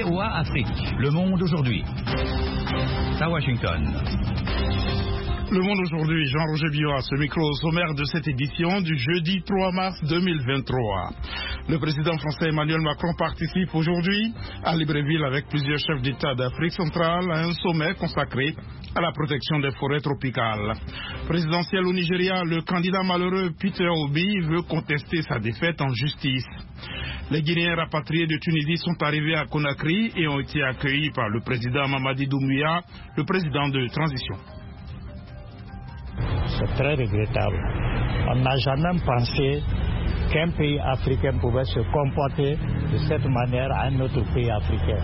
VOA Afrique, le monde aujourd'hui. À Washington. Le Monde aujourd'hui, Jean-Roger Biot, ce micro au sommaire de cette édition du jeudi 3 mars 2023. Le président français Emmanuel Macron participe aujourd'hui à Libreville avec plusieurs chefs d'État d'Afrique centrale à un sommet consacré à la protection des forêts tropicales. Présidentiel au Nigeria, le candidat malheureux Peter Obi veut contester sa défaite en justice. Les Guinéens rapatriés de Tunisie sont arrivés à Conakry et ont été accueillis par le président Mamadi Doumbouya, le président de transition. C'est très regrettable. On n'a jamais pensé qu'un pays africain pouvait se comporter de cette manière à un autre pays africain.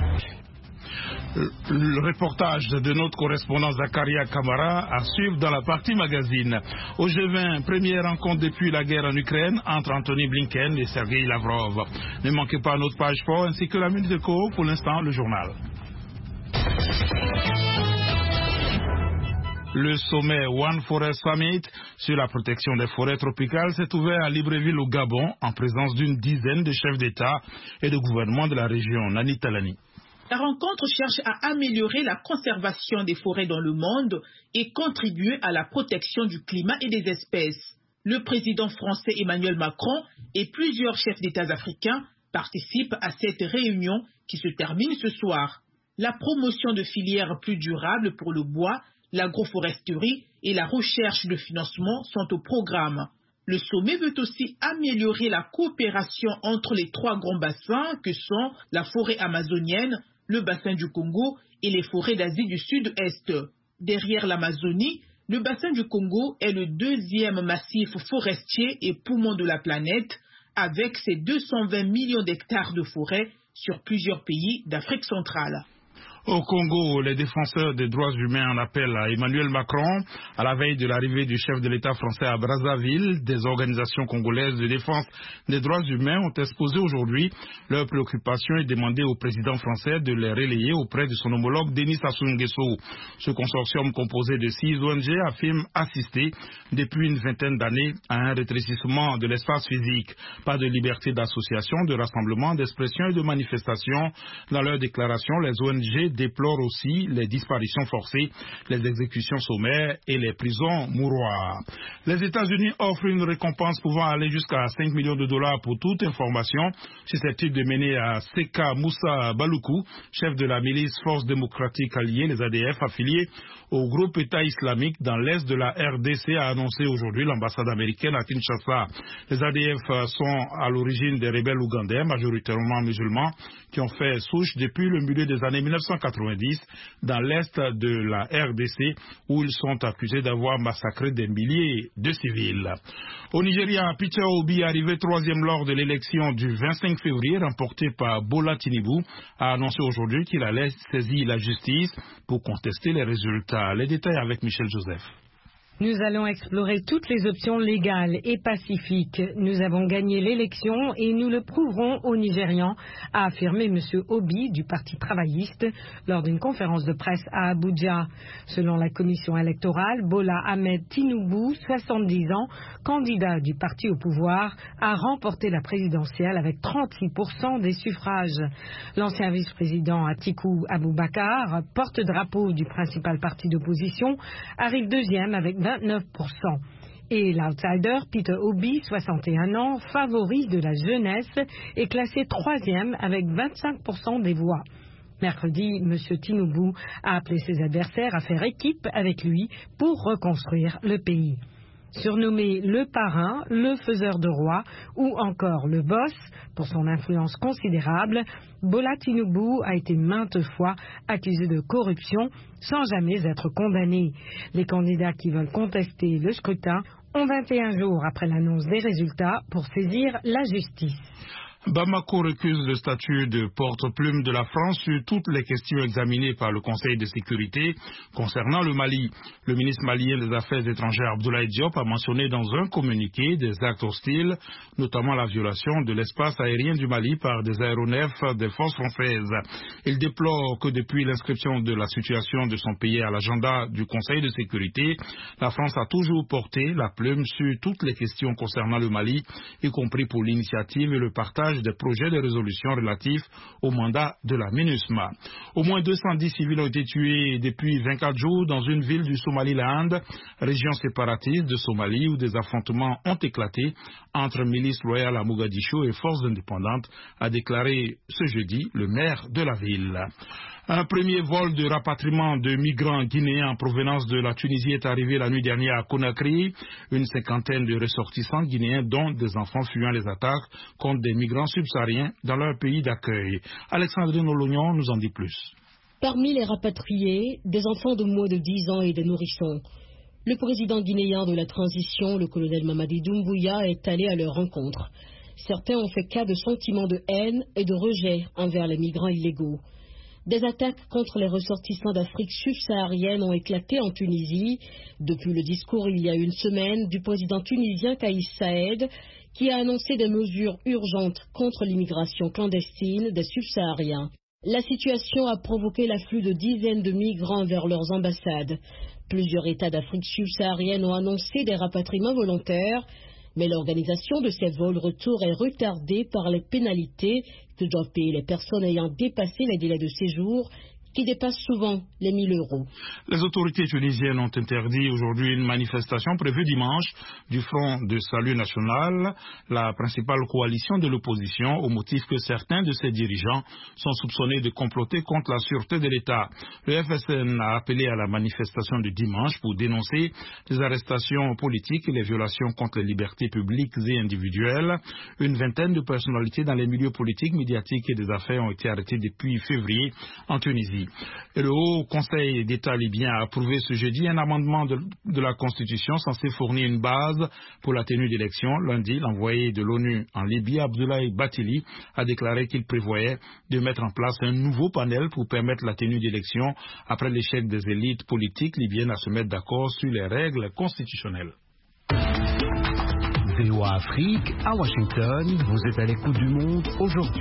Le reportage de notre correspondant Zakaria Kamara à suivre dans la partie magazine. Au G20, première rencontre depuis la guerre en Ukraine entre Anthony Blinken et Sergei Lavrov. Ne manquez pas notre page fort ainsi que la minute éco, pour l'instant le journal. Le sommet One Forest Summit sur la protection des forêts tropicales s'est ouvert à Libreville au Gabon en présence d'une dizaine de chefs d'État et de gouvernement de la région. Nani Talani. La rencontre cherche à améliorer la conservation des forêts dans le monde et contribuer à la protection du climat et des espèces. Le président français Emmanuel Macron et plusieurs chefs d'État africains participent à cette réunion qui se termine ce soir. La promotion de filières plus durables pour le bois, l'agroforesterie et la recherche de financement sont au programme. Le sommet veut aussi améliorer la coopération entre les trois grands bassins que sont la forêt amazonienne, le bassin du Congo et les forêts d'Asie du Sud-Est. Derrière l'Amazonie, le bassin du Congo est le deuxième massif forestier et poumon de la planète, avec ses 220 millions d'hectares de forêt sur plusieurs pays d'Afrique centrale. Au Congo, les défenseurs des droits humains en appellent à Emmanuel Macron. À la veille de l'arrivée du chef de l'État français à Brazzaville, des organisations congolaises de défense des droits humains ont exposé aujourd'hui leurs préoccupations et demandé au président français de les relayer auprès de son homologue Denis Sassou Nguesso. Ce consortium composé de 6 ONG affirme assister depuis une vingtaine d'années à un rétrécissement de l'espace physique. Pas de liberté d'association, de rassemblement, d'expression et de manifestation. Dans leur déclaration, les ONG déplore aussi les disparitions forcées, les exécutions sommaires et les prisons mouroirs. Les États-Unis offrent une récompense pouvant aller jusqu'à 5 millions de dollars pour toute information susceptible de mener à Seka Moussa Baloukou, chef de la milice Force démocratique alliée, les ADF, affiliés au groupe État islamique dans l'est de la RDC, a annoncé aujourd'hui l'ambassade américaine à Kinshasa. Les ADF sont à l'origine des rebelles ougandais, majoritairement musulmans, qui ont fait souche depuis le milieu des années 1990 dans l'est de la RDC, où ils sont accusés d'avoir massacré des milliers de civils. Au Nigeria, Peter Obi, arrivé troisième lors de l'élection du 25 février remportée par Bola Tinubu, a annoncé aujourd'hui qu'il allait saisir la justice pour contester les résultats. Les détails avec Michel Joseph. Nous allons explorer toutes les options légales et pacifiques. Nous avons gagné l'élection et nous le prouverons aux Nigérians, a affirmé M. Obi du Parti travailliste lors d'une conférence de presse à Abuja. Selon la commission électorale, Bola Ahmed Tinubu, 70 ans, candidat du parti au pouvoir, a remporté la présidentielle avec 36% des suffrages. L'ancien vice-président Atiku Abubakar, porte-drapeau du principal parti d'opposition, arrive deuxième avec 29%. Et l'outsider Peter Obi, 61 ans, favori de la jeunesse, est classé troisième avec 25% des voix. Mercredi, M. Tinubu a appelé ses adversaires à faire équipe avec lui pour reconstruire le pays. Surnommé le parrain, le faiseur de roi ou encore le boss pour son influence considérable, Bola Tinubu a été maintes fois accusé de corruption sans jamais être condamné. Les candidats qui veulent contester le scrutin ont 21 jours après l'annonce des résultats pour saisir la justice. Bamako récuse le statut de porte-plume de la France sur toutes les questions examinées par le Conseil de sécurité concernant le Mali. Le ministre malien des Affaires étrangères Abdoulaye Diop a mentionné dans un communiqué des actes hostiles, notamment la violation de l'espace aérien du Mali par des aéronefs des forces françaises. Il déplore que depuis l'inscription de la situation de son pays à l'agenda du Conseil de sécurité, la France a toujours porté la plume sur toutes les questions concernant le Mali, y compris pour l'initiative et le partage blocage des projets de résolution relatifs au mandat de la MINUSMA. Au moins 210 civils ont été tués depuis 24 jours dans une ville du Somaliland, région séparatiste de Somalie, où des affrontements ont éclaté entre milices loyales à Mogadiscio et forces indépendantes, a déclaré ce jeudi le maire de la ville. Un premier vol de rapatriement de migrants guinéens en provenance de la Tunisie est arrivé la nuit dernière à Conakry. Une cinquantaine de ressortissants guinéens, dont des enfants fuyant les attaques contre des migrants subsahariens dans leur pays d'accueil. Alexandrine Olognon nous en dit plus. Parmi les rapatriés, des enfants de moins de 10 ans et des nourrissons. Le président guinéen de la transition, le colonel Mamadi Doumbouya, est allé à leur rencontre. Certains ont fait cas de sentiments de haine et de rejet envers les migrants illégaux. Des attaques contre les ressortissants d'Afrique subsaharienne ont éclaté en Tunisie depuis le discours il y a une semaine du président tunisien Kais Saïed, qui a annoncé des mesures urgentes contre l'immigration clandestine des subsahariens. La situation a provoqué l'afflux de dizaines de migrants vers leurs ambassades. Plusieurs États d'Afrique subsaharienne ont annoncé des rapatriements volontaires, mais l'organisation de ces vols retour est retardée par les pénalités que doivent payer les personnes ayant dépassé les délais de séjour, qui dépassent souvent les 1 000 €. Les autorités tunisiennes ont interdit aujourd'hui une manifestation prévue dimanche du Front de Salut National, la principale coalition de l'opposition, au motif que certains de ses dirigeants sont soupçonnés de comploter contre la sûreté de l'État. Le FSN a appelé à la manifestation de dimanche pour dénoncer les arrestations politiques et les violations contre les libertés publiques et individuelles. Une vingtaine de personnalités dans les milieux politiques, médiatiques et des affaires ont été arrêtées depuis février en Tunisie. Et le Haut Conseil d'État libyen a approuvé ce jeudi un amendement de la Constitution censé fournir une base pour la tenue d'élections. Lundi, l'envoyé de l'ONU en Libye, Abdoulaye Bathily, a déclaré qu'il prévoyait de mettre en place un nouveau panel pour permettre la tenue d'élections après l'échec des élites politiques libyennes à se mettre d'accord sur les règles constitutionnelles. VOA Afrique, à Washington, vous êtes à l'écoute du monde aujourd'hui.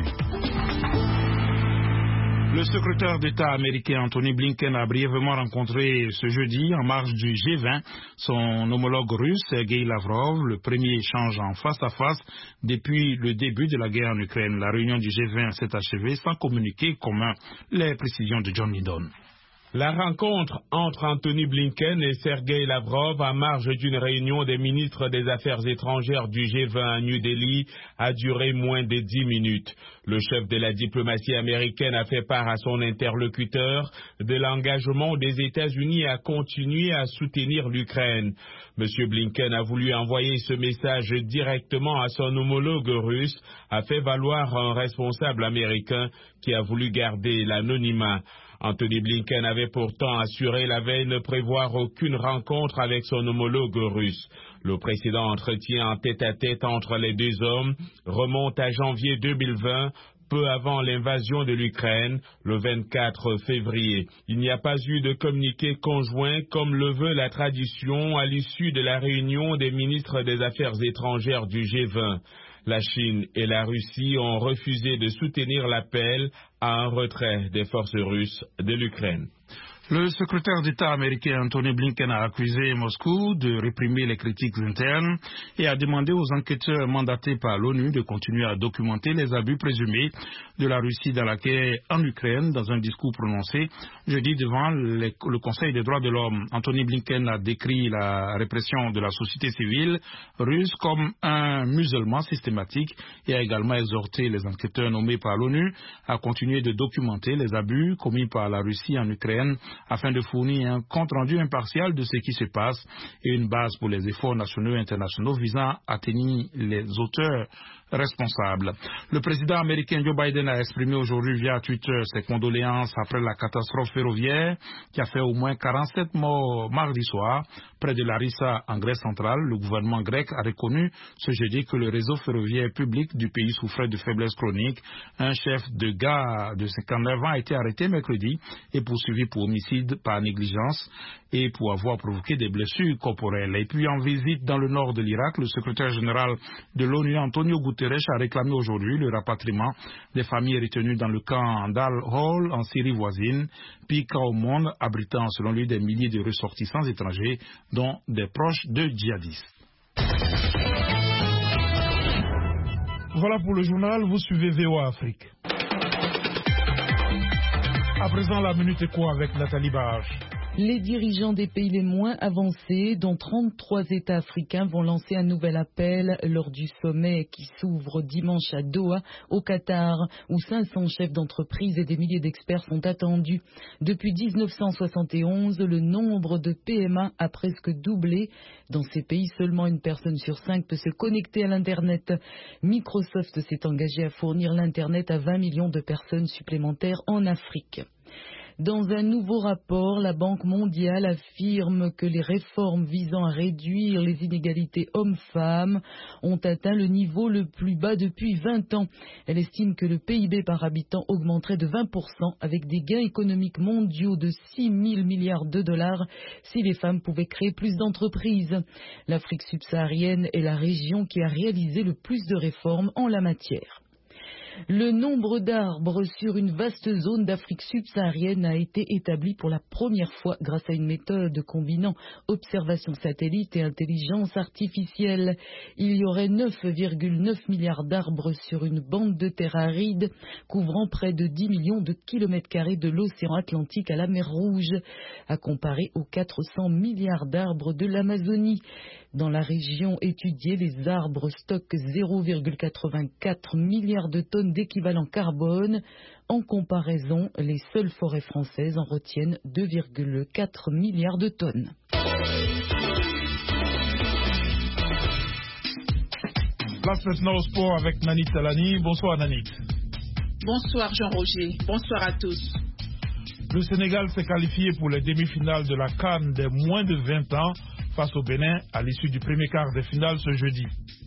Le secrétaire d'État américain Anthony Blinken a brièvement rencontré ce jeudi, en marge du G20, son homologue russe Sergei Lavrov, le premier échange en face-à-face depuis le début de la guerre en Ukraine. La réunion du G20 s'est achevée sans communiqué commun. Les précisions de John Lydon. La rencontre entre Anthony Blinken et Sergei Lavrov en marge d'une réunion des ministres des Affaires étrangères du G20 à New Delhi a duré moins de 10 minutes. Le chef de la diplomatie américaine a fait part à son interlocuteur de l'engagement des États-Unis à continuer à soutenir l'Ukraine. M. Blinken a voulu envoyer ce message directement à son homologue russe, a fait valoir un responsable américain qui a voulu garder l'anonymat. Anthony Blinken avait pourtant assuré la veille ne prévoir aucune rencontre avec son homologue russe. Le précédent entretien en tête-à-tête entre les deux hommes remonte à janvier 2020, peu avant l'invasion de l'Ukraine, le 24 février. Il n'y a pas eu de communiqué conjoint comme le veut la tradition à l'issue de la réunion des ministres des Affaires étrangères du G20. La Chine et la Russie ont refusé de soutenir l'appel à un retrait des forces russes de l'Ukraine. Le secrétaire d'État américain Anthony Blinken a accusé Moscou de réprimer les critiques internes et a demandé aux enquêteurs mandatés par l'ONU de continuer à documenter les abus présumés de la Russie dans la guerre en Ukraine. Dans un discours prononcé jeudi devant le Conseil des droits de l'homme, Anthony Blinken a décrit la répression de la société civile russe comme un musellement systématique et a également exhorté les enquêteurs nommés par l'ONU à continuer de documenter les abus commis par la Russie en Ukraine afin de fournir un compte-rendu impartial de ce qui se passe et une base pour les efforts nationaux et internationaux visant à tenir les auteurs responsables. Le président américain Joe Biden a exprimé aujourd'hui via Twitter ses condoléances après la catastrophe ferroviaire qui a fait au moins 47 morts mardi soir près de Larissa en Grèce centrale. Le gouvernement grec a reconnu ce jeudi que le réseau ferroviaire public du pays souffrait de faiblesse chronique. Un chef de gare de 59 ans a été arrêté mercredi et poursuivi pour homicide par négligence et pour avoir provoqué des blessures corporelles. Et puis en visite dans le nord de l'Irak, le secrétaire général de l'ONU Antonio Guterres a réclamé aujourd'hui le rapatriement des familles retenues dans le camp d'Al-Hol en Syrie voisine, pire camp au monde, abritant selon lui des milliers de ressortissants étrangers, dont des proches de djihadistes. Voilà pour le journal, vous suivez VOA Afrique. À présent, la Minute Éco avec Nathalie Barge. Les dirigeants des pays les moins avancés, dont 33 États africains, vont lancer un nouvel appel lors du sommet qui s'ouvre dimanche à Doha, au Qatar, où 500 chefs d'entreprise et des milliers d'experts sont attendus. Depuis 1971, le nombre de PMA a presque doublé. Dans ces pays, seulement une personne sur 5 peut se connecter à l'Internet. Microsoft s'est engagé à fournir l'Internet à 20 millions de personnes supplémentaires en Afrique. Dans un nouveau rapport, la Banque mondiale affirme que les réformes visant à réduire les inégalités hommes-femmes ont atteint le niveau le plus bas depuis 20 ans. Elle estime que le PIB par habitant augmenterait de 20% avec des gains économiques mondiaux de 6 000 milliards de dollars si les femmes pouvaient créer plus d'entreprises. L'Afrique subsaharienne est la région qui a réalisé le plus de réformes en la matière. Le nombre d'arbres sur une vaste zone d'Afrique subsaharienne a été établi pour la première fois grâce à une méthode combinant observation satellite et intelligence artificielle. Il y aurait 9,9 milliards d'arbres sur une bande de terre aride couvrant près de 10 millions de kilomètres carrés de l'océan Atlantique à la mer Rouge, à comparer aux 400 milliards d'arbres de l'Amazonie. Dans la région étudiée, les arbres stockent 0,84 milliards de tonnes d'équivalent carbone. En comparaison, les seules forêts françaises en retiennent 2,4 milliards de tonnes. Place maintenant au sport avec Nanit Talani. Bonsoir Nanit. Bonsoir Jean-Roger. Bonsoir à tous. Le Sénégal s'est qualifié pour les demi-finales de la CAN des moins de 20 ans face au Bénin à l'issue du premier quart des finales ce jeudi.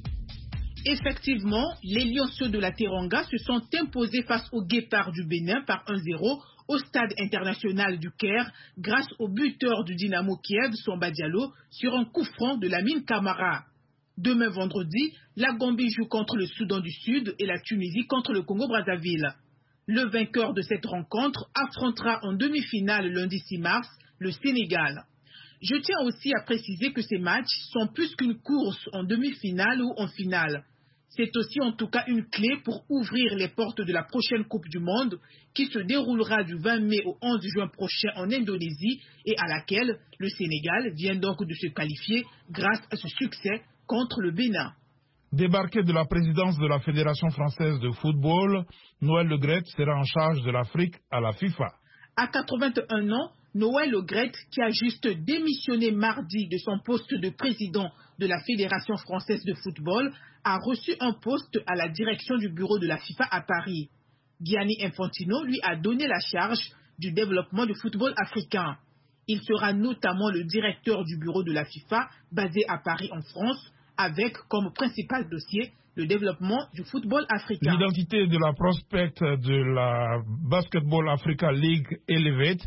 Effectivement, les Lionceaux de la Teranga se sont imposés face aux Guépards du Bénin par 1-0 au stade international du Caire grâce au buteur du Dynamo Kiev, Samba Diallo, sur un coup franc de Lamine Camara. Demain vendredi, la Gambie joue contre le Soudan du Sud et la Tunisie contre le Congo-Brazzaville. Le vainqueur de cette rencontre affrontera en demi-finale lundi 6 mars le Sénégal. Je tiens aussi à préciser que ces matchs sont plus qu'une course en demi-finale ou en finale. C'est aussi en tout cas une clé pour ouvrir les portes de la prochaine Coupe du Monde qui se déroulera du 20 mai au 11 juin prochain en Indonésie et à laquelle le Sénégal vient donc de se qualifier grâce à ce succès contre le Bénin. Débarqué de la présidence de la Fédération française de football, Noël Le Graët sera en charge de l'Afrique à la FIFA. À 81 ans, Noël Le Graët, qui a juste démissionné mardi de son poste de président de la Fédération française de football, a reçu un poste à la direction du bureau de la FIFA à Paris. Gianni Infantino lui a donné la charge du développement du football africain. Il sera notamment le directeur du bureau de la FIFA, basé à Paris en France, avec comme principal dossier le développement du football africain. L'identité de la prospecte de la Basketball Africa League Elevate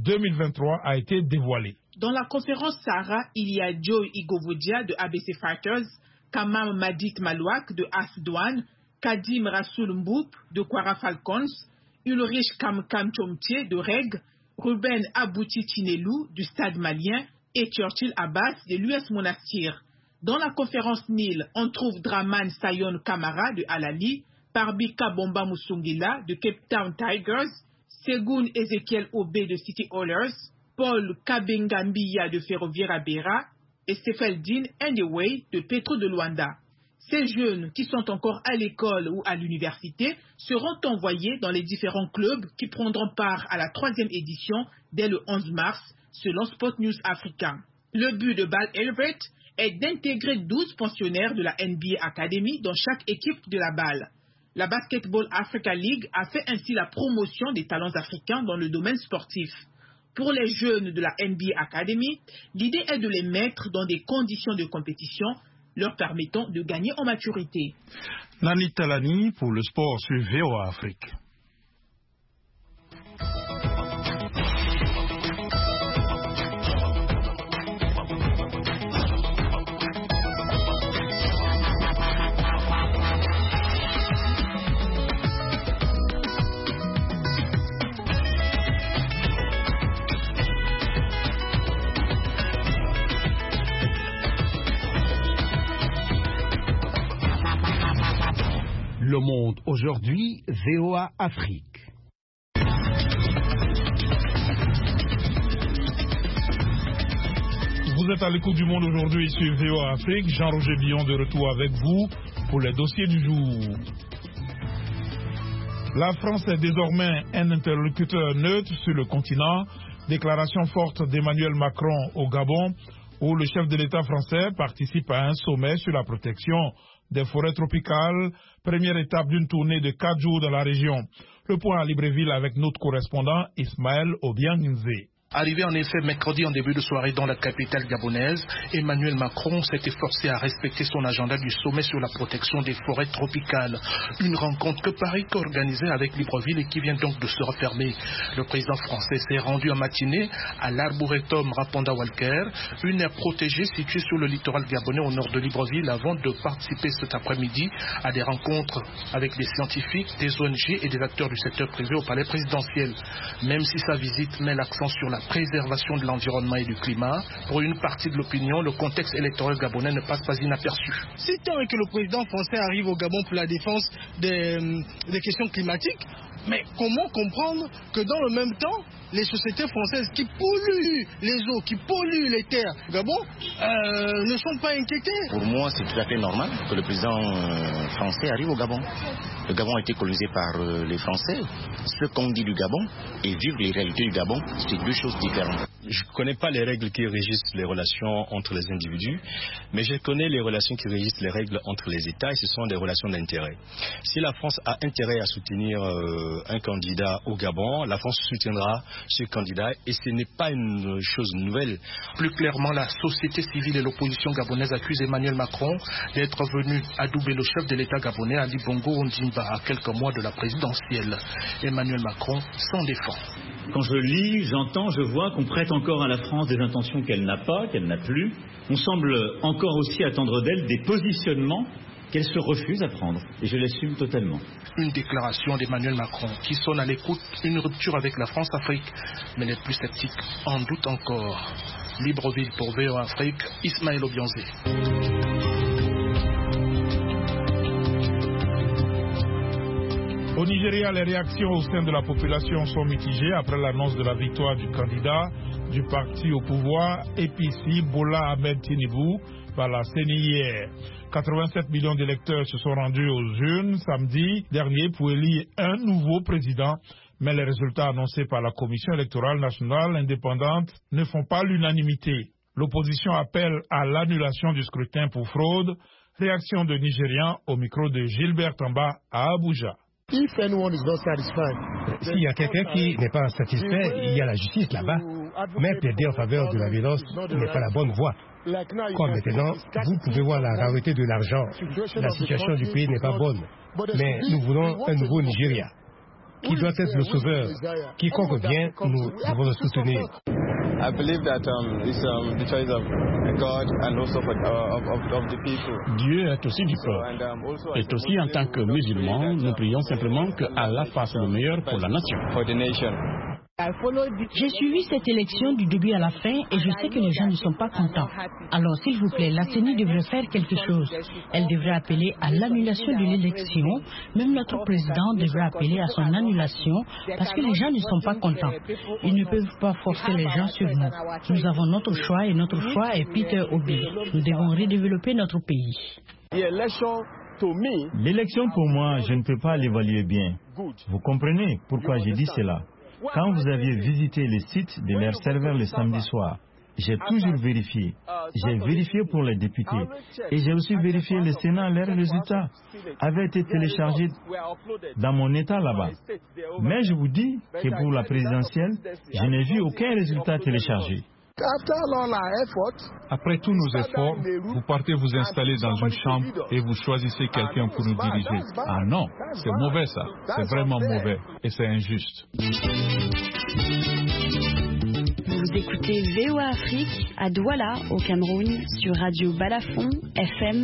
2023 a été dévoilée. Dans la conférence Sahara, il y a Joe Igovodia de ABC Fighters, Kamam Madit Malouak de AS Douane, Kadim Rassoul Mboup de Kwara Falcons, Ulrich Kamkam Chomtier de REG, Ruben Abouti Tinelou du Stade malien et Churchill Abbas de l'US Monastir. Dans la conférence Nil, on trouve Draman Sayon Kamara de Alali, Parbika Bomba Musungila de Cape Town Tigers, Segun Ezekiel Obé de City Oilers, Paul Kabengambiya de Ferroviaria Beira et Stefeldin Ndewey de Petro de Luanda. Ces jeunes qui sont encore à l'école ou à l'université seront envoyés dans les différents clubs qui prendront part à la 3e édition dès le 11 mars, selon Sport News Africa. Le but de Ball Elevate est d'intégrer 12 pensionnaires de la NBA Academy dans chaque équipe de la balle. La Basketball Africa League a fait ainsi la promotion des talents africains dans le domaine sportif. Pour les jeunes de la NBA Academy, l'idée est de les mettre dans des conditions de compétition leur permettant de gagner en maturité. Nanit Talani pour le sport sur VOA Afrique. Le Monde aujourd'hui, VOA Afrique. Vous êtes à l'écoute du Monde aujourd'hui sur VOA Afrique. Jean-Roger Billon de retour avec vous pour les dossiers du jour. La France est désormais un interlocuteur neutre sur le continent. Déclaration forte d'Emmanuel Macron au Gabon, où le chef de l'État français participe à un sommet sur la protection des forêts tropicales, première étape d'une tournée de 4 jours dans la région. Le point à Libreville avec notre correspondant Ismaël Obianginze. Arrivé en effet mercredi en début de soirée dans la capitale gabonaise, Emmanuel Macron s'est efforcé à respecter son agenda du sommet sur la protection des forêts tropicales. Une rencontre que Paris a organisée avec Libreville et qui vient donc de se refermer. Le président français s'est rendu en matinée à l'Arboretum Raponda Walker, une aire protégée située sur le littoral gabonais au nord de Libreville, avant de participer cet après-midi à des rencontres avec des scientifiques, des ONG et des acteurs du secteur privé au palais présidentiel. Même si sa visite met l'accent sur la préservation de l'environnement et du climat, pour une partie de l'opinion, le contexte électoral gabonais ne passe pas inaperçu. Si tant est que le président français arrive au Gabon pour la défense des questions climatiques, mais comment comprendre que dans le même temps, les sociétés françaises qui polluent les eaux, qui polluent les terres au Gabon, ne sont pas inquiétées? Pour moi, c'est tout à fait normal que le président français arrive au Gabon. Le Gabon a été colonisé par les Français. Ce qu'on dit du Gabon et vivre les réalités du Gabon, c'est deux choses différentes. Je ne connais pas les règles qui régissent les relations entre les individus, mais je connais les relations qui régissent les règles entre les États, et ce sont des relations d'intérêt. Si la France a intérêt à soutenir un candidat au Gabon, la France soutiendra ce candidat, et ce n'est pas une chose nouvelle. Plus clairement, la société civile et l'opposition gabonaise accusent Emmanuel Macron d'être venu adouber le chef de l'État gabonais, Ali Bongo Ondimba, à quelques mois de la présidentielle. Emmanuel Macron s'en défend. Quand je lis, j'entends, je vois qu'on prête encore à la France des intentions qu'elle n'a pas, qu'elle n'a plus. On semble encore aussi attendre d'elle des positionnements qu'elle se refuse à prendre. Et je l'assume totalement. Une déclaration d'Emmanuel Macron qui sonne à l'écoute une rupture avec la France-Afrique. Mais les plus sceptiques en doutent encore. Libreville pour VOA Afrique, Ismaël Obianze. Au Nigeria, les réactions au sein de la population sont mitigées après l'annonce de la victoire du candidat du parti au pouvoir, APC, Bola Ahmed Tinubu, par la CENI hier. 87 millions d'électeurs se sont rendus aux urnes samedi dernier pour élire un nouveau président, mais les résultats annoncés par la Commission électorale nationale indépendante ne font pas l'unanimité. L'opposition appelle à l'annulation du scrutin pour fraude. Réaction de Nigérians au micro de Gilbert Tamba à Abuja. S'il y a quelqu'un qui n'est pas satisfait, il y a la justice là-bas. Mais plaider en faveur de la violence n'est pas la bonne voie. Comme maintenant, vous pouvez voir la rareté de l'argent. La situation du pays n'est pas bonne. Mais nous voulons un nouveau Nigeria, qui doit être le sauveur. Quiconque vient, nous devons le soutenir. I believe that it's the choice of God and also of the people. Dieu est aussi du peuple. Et aussi en tant que musulmans, nous prions simplement que Allah fasse le meilleur pour la nation. For the nation. J'ai suivi cette élection du début à la fin et je sais que les gens ne sont pas contents. Alors, s'il vous plaît, la CENI devrait faire quelque chose. Elle devrait appeler à l'annulation de l'élection. Même notre président devrait appeler à son annulation parce que les gens ne sont pas contents. Ils ne peuvent pas forcer les gens sur nous. Nous avons notre choix et notre choix est Peter Obi. Nous devons redévelopper notre pays. L'élection pour moi, je ne peux pas l'évaluer bien. Vous comprenez pourquoi j'ai dit cela? Quand vous aviez visité les sites de leurs serveurs le samedi soir, j'ai toujours vérifié. J'ai vérifié pour les députés et j'ai aussi vérifié le Sénat. Leurs résultats avaient été téléchargés dans mon État là-bas. Mais je vous dis que pour la présidentielle, je n'ai vu aucun résultat téléchargé. Après tous nos efforts, vous partez vous installer dans une chambre et vous choisissez quelqu'un pour nous diriger. Ah non, c'est mauvais ça. C'est vraiment mauvais et c'est injuste. Vous écoutez VOA Afrique à Douala, au Cameroun, sur Radio Balafon, FM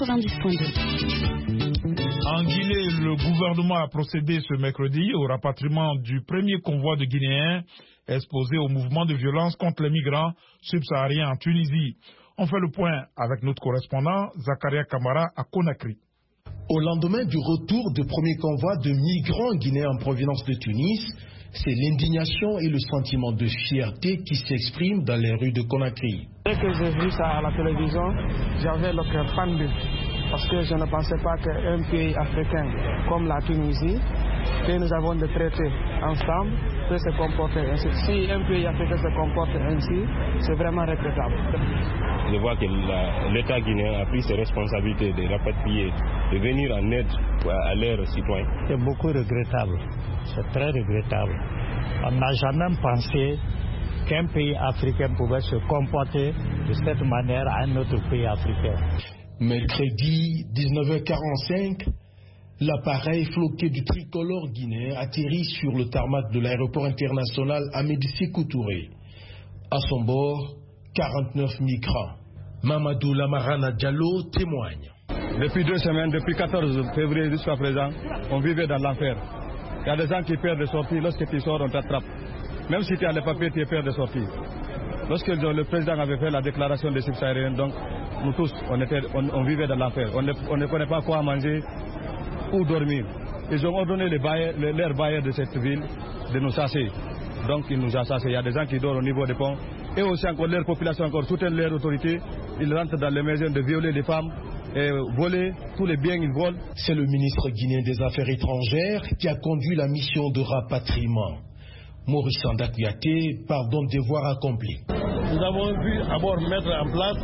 90.2. En Guinée, le gouvernement a procédé ce mercredi au rapatriement du premier convoi de Guinéens exposés au mouvement de violence contre les migrants subsahariens en Tunisie. On fait le point avec notre correspondant Zakaria Kamara à Conakry. Au lendemain du retour du premier convoi de migrants guinéens en provenance de Tunis, c'est l'indignation et le sentiment de fierté qui s'expriment dans les rues de Conakry. Dès que j'ai vu ça à la télévision, j'avais le cœur pendu parce que je ne pensais pas qu'un pays africain comme la Tunisie, que nous avons des traités ensemble, peut se comporter ainsi. Si un pays africain se comporte ainsi, c'est vraiment regrettable. Je vois que l'État guinéen a pris ses responsabilités de rapatrier, de venir en aide à leurs citoyens. C'est beaucoup regrettable, c'est très regrettable. On n'a jamais pensé qu'un pays africain pouvait se comporter de cette manière à un autre pays africain. Mercredi 19h45, l'appareil floqué du tricolore guinéen atterrit sur le tarmac de l'aéroport international Amédée Sékou Touré. À son bord, 49 migrants. Mamadou Lamarana Diallo témoigne. Depuis 2 semaines, depuis 14 février jusqu'à présent, on vivait dans l'enfer. Il y a des gens qui perdent de sortie. Lorsque tu sors, on t'attrape. Même si tu as les papiers, tu perds de sortie. Lorsque le président avait fait la déclaration des subsahariens, donc nous tous, on vivait dans l'enfer. On ne connaît pas quoi manger ou dormir. Ils ont ordonné leurs bailleurs de cette ville de nous chasser. Donc ils nous ont chassés. Il y a des gens qui dorment au niveau des ponts. Et aussi encore leur population encore soutient leur autorité. Ils rentrent dans les maisons de violer les femmes et voler tous les biens qu'ils volent. C'est le ministre guinéen des Affaires étrangères qui a conduit la mission de rapatriement. Maurice Sanda Kouyaté parle donc des devoirs accomplis. Nous avons pu d'abord mettre en place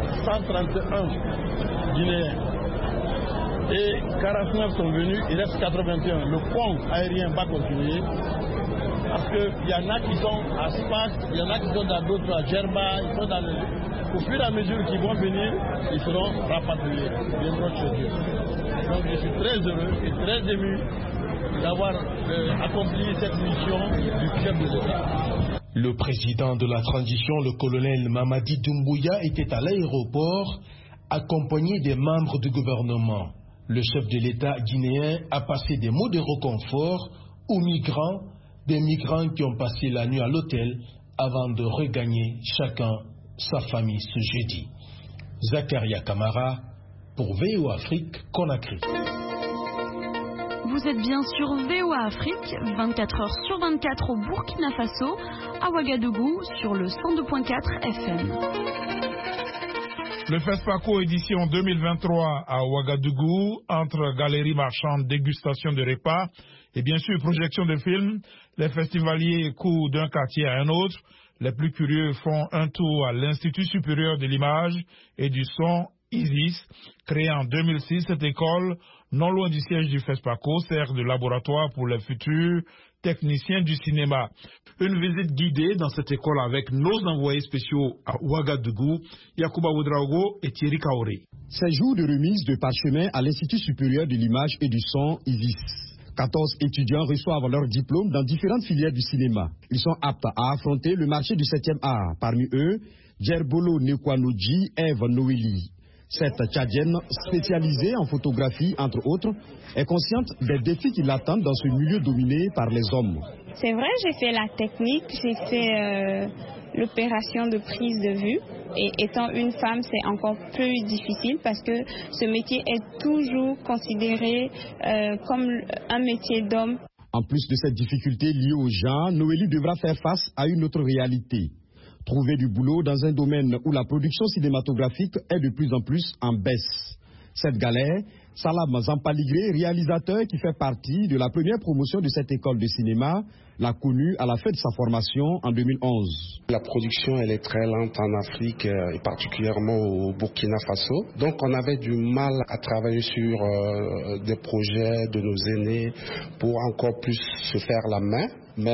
131 Guinéens. Et 49 sont venus, il reste 81. Le pont aérien va continuer. Parce qu'il y en a qui sont à Spas, il y en a qui sont dans d'autres, à Djerba, ils sont dans au fur et à mesure qu'ils vont venir, ils seront rapatriés, ils viendront chez eux. Donc je suis très heureux et très ému d'avoir accompli cette mission du chef de l'État. Le président de la transition, le colonel Mamadi Doumbouya, était à l'aéroport accompagné des membres du gouvernement. Le chef de l'État guinéen a passé des mots de réconfort aux migrants, des migrants qui ont passé la nuit à l'hôtel avant de regagner chacun sa famille ce jeudi. Zakaria Kamara pour VOA Afrique, Conakry. Vous êtes bien sur VOA Afrique, 24h/24 au Burkina Faso, à Ouagadougou, sur le 102.4 FM. Le FESPACO édition 2023 à Ouagadougou, entre galeries marchandes, dégustation de repas et bien sûr projection de films, les festivaliers courent d'un quartier à un autre. Les plus curieux font un tour à l'Institut supérieur de l'image et du son ISIS. Créée en 2006, cette école, non loin du siège du FESPACO, sert de laboratoire pour les futurs techniciens du cinéma. Une visite guidée dans cette école avec nos envoyés spéciaux à Ouagadougou, Yacouba Ouedraogo et Thierry Kaoré. Ces jours de remise de parchemin à l'Institut supérieur de l'image et du son ISIS. 14 étudiants reçoivent leur diplôme dans différentes filières du cinéma. Ils sont aptes à affronter le marché du 7e art. Parmi eux, Djerbolo Nekwanoji Eve Noélie. Cette Tchadienne, spécialisée en photographie, entre autres, est consciente des défis qui l'attendent dans ce milieu dominé par les hommes. C'est vrai, j'ai fait la technique, j'ai fait l'opération de prise de vue. Et étant une femme, c'est encore plus difficile parce que ce métier est toujours considéré comme un métier d'homme. En plus de cette difficulté liée au genre, Noélie devra faire face à une autre réalité. Trouver du boulot dans un domaine où la production cinématographique est de plus en plus en baisse. Cette galère, Salam Zampaligré, réalisateur qui fait partie de la première promotion de cette école de cinéma, l'a connu à la fin de sa formation en 2011. La production, elle est très lente en Afrique et particulièrement au Burkina Faso. Donc on avait du mal à travailler sur des projets de nos aînés pour encore plus se faire la main.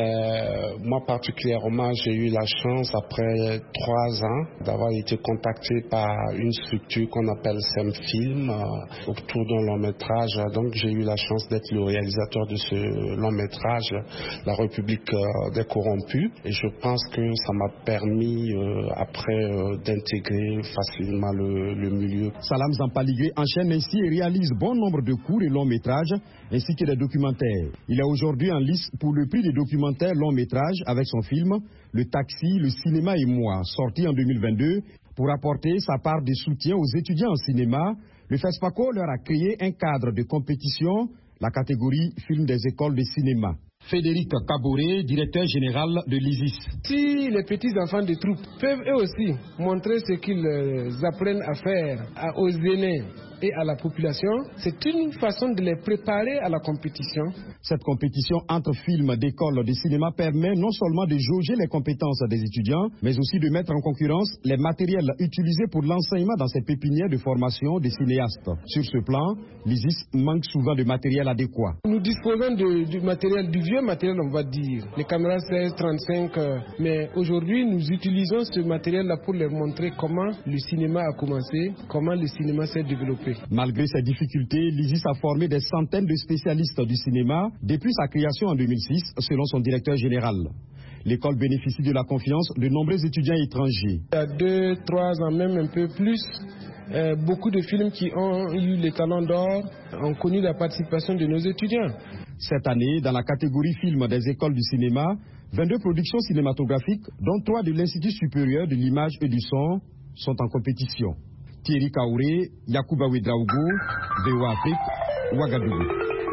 Mais moi particulièrement, j'ai eu la chance après 3 ans d'avoir été contacté par une structure qu'on appelle SEMFilm autour d'un long métrage. Donc j'ai eu la chance d'être le réalisateur de ce long métrage, La République des corrompus. Et je pense que ça m'a permis après d'intégrer facilement le milieu. Salam Zampaligré enchaîne ainsi et réalise bon nombre de courts et longs métrages ainsi que des documentaires. Il est aujourd'hui en lice pour le prix des documentaire long métrage avec son film Le Taxi, le cinéma et moi, sorti en 2022 pour apporter sa part de soutien aux étudiants en cinéma, Le FESPACO leur a créé un cadre de compétition, la catégorie film des écoles de cinéma. Frédéric Kaboré, directeur général de l'ISIS. Si les petits enfants de troupes peuvent eux aussi montrer ce qu'ils apprennent à faire aux aînés et à la population, c'est une façon de les préparer à la compétition. Cette compétition entre films d'école de cinéma permet non seulement de jauger les compétences des étudiants, mais aussi de mettre en concurrence les matériels utilisés pour l'enseignement dans ces pépinières de formation des cinéastes. Sur ce plan, l'ISIS manque souvent de matériel adéquat. Nous disposons du matériel, du vieux matériel on va dire, les caméras 16, 35, mais aujourd'hui nous utilisons ce matériel-là pour leur montrer comment le cinéma a commencé, comment le cinéma s'est développé. Malgré ces difficultés, l'ISIS a formé des centaines de spécialistes du cinéma depuis sa création en 2006, selon son directeur général. L'école bénéficie de la confiance de nombreux étudiants étrangers. Il y a 2-3 ans, même un peu plus, beaucoup de films qui ont eu les talons d'or ont connu la participation de nos étudiants. Cette année, dans la catégorie film des écoles du cinéma, 22 productions cinématographiques, dont 3 de l'Institut supérieur de l'image et du son, sont en compétition. Thierry Kaouré, Yacouba Ouedraogo, VOA Afrique, Ouagadougou.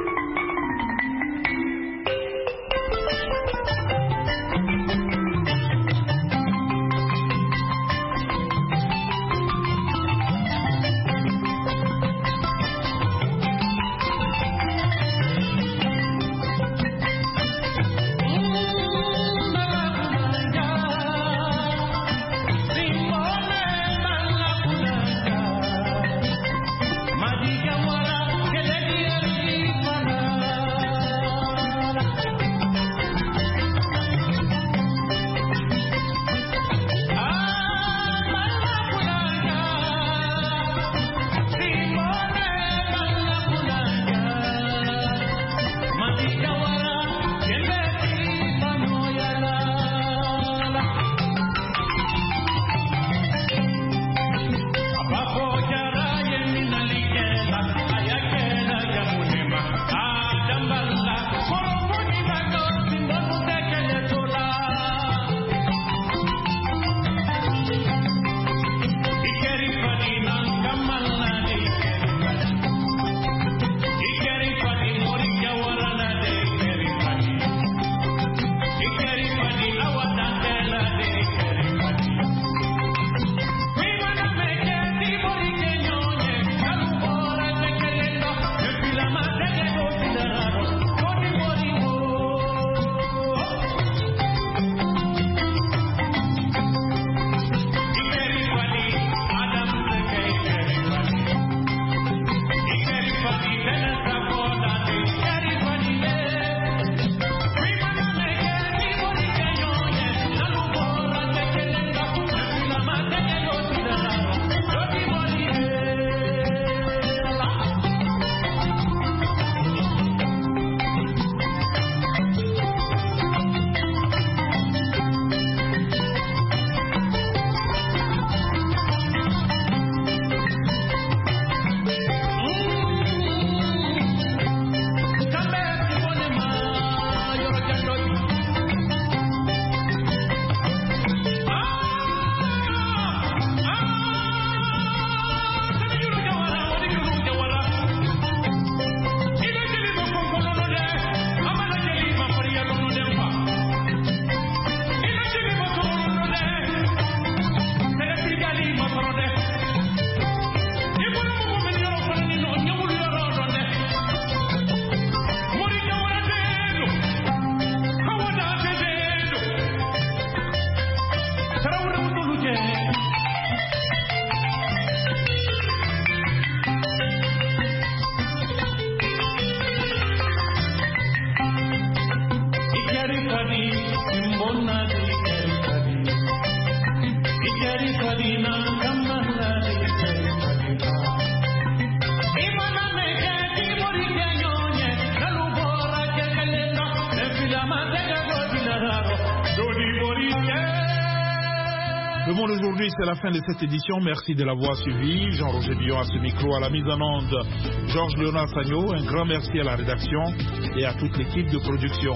Le Monde aujourd'hui, c'est la fin de cette édition. Merci de l'avoir suivi. Jean-Roger Billon à ce micro, à la mise en onde. Georges Léonard Sagno, un grand merci à la rédaction et à toute l'équipe de production.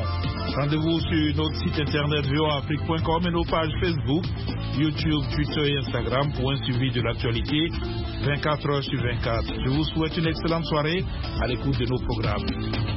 Rendez-vous sur notre site internet voaafrique.com et nos pages Facebook, YouTube, Twitter et Instagram pour un suivi de l'actualité 24 heures sur 24. Je vous souhaite une excellente soirée à l'écoute de nos programmes.